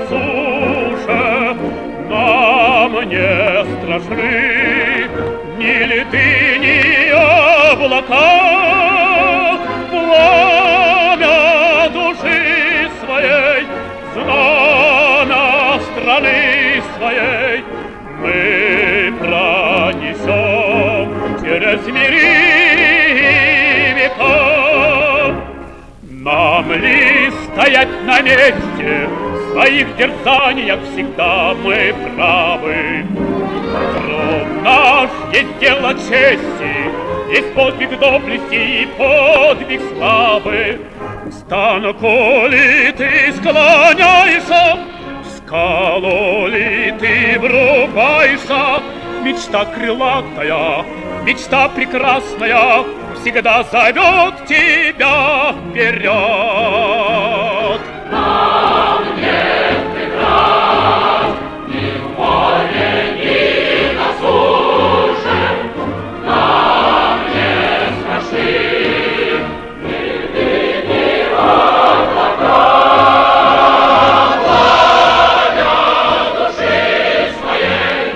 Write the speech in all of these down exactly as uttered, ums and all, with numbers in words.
суше нам не страшны ни льды, ни облака. Пламя души своей, знамя страны своей мы пронесем через мири и века. Нам ли стоять на месте, в своих дерзаниях всегда мы правы. Труд наш есть дело чести, есть подвиг доблести и подвиг славы. Станку ли ты склоняешься, в скалу ли ты врубаешься, мечта крылатая, мечта прекрасная всегда зовет тебя вперед. Нам нет преград ни в море, ни на суше, нам не страшны ни льды, ни облака. Пламя души своей,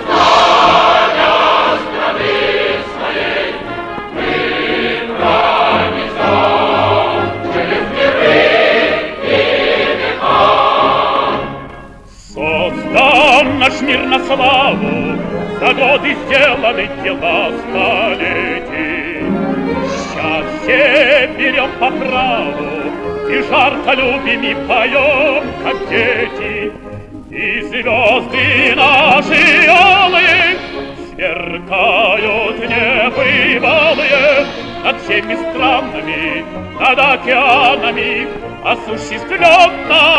знамя страны своей мы пронесем через миры и века. Создан наш мир на славу, за годы сделаны дела столетий. Счастье берем по праву и жарко любим и поем, как дети. И звезды наши алые сверкают небывалые над всеми странами, над океанами осуществленно